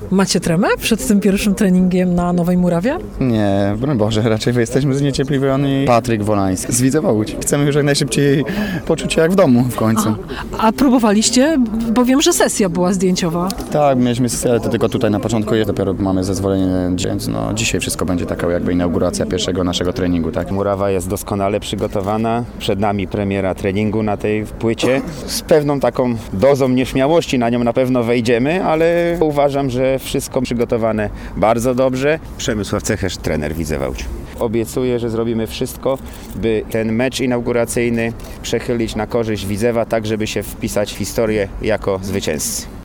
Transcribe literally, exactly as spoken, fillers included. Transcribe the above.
Macie tremę przed tym pierwszym treningiem na Nowej Murawie? Nie, broń Boże, raczej jesteśmy zniecierpliwieni. Patryk Wolański z Widzewa Łódź. Chcemy już jak najszybciej poczuć się jak w domu w końcu. A, a próbowaliście? Bo wiem, że sesja była zdjęciowa. Tak, mieliśmy sesję, to tylko tutaj na początku jest, dopiero mamy zezwolenie, więc no, dzisiaj wszystko będzie taka jakby inauguracja pierwszego naszego treningu. Tak? Murawa jest doskonale przygotowana. Przed nami premiera treningu na tej płycie. Z pewną taką dozą nieśmiałości na nią na pewno wejdziemy, ale uważam, że wszystko przygotowane bardzo dobrze. Przemysław Cecherz, trener Widzewa Łódź. Obiecuję, że zrobimy wszystko, by ten mecz inauguracyjny przechylić na korzyść Widzewa, tak żeby się wpisać w historię jako zwycięzcy.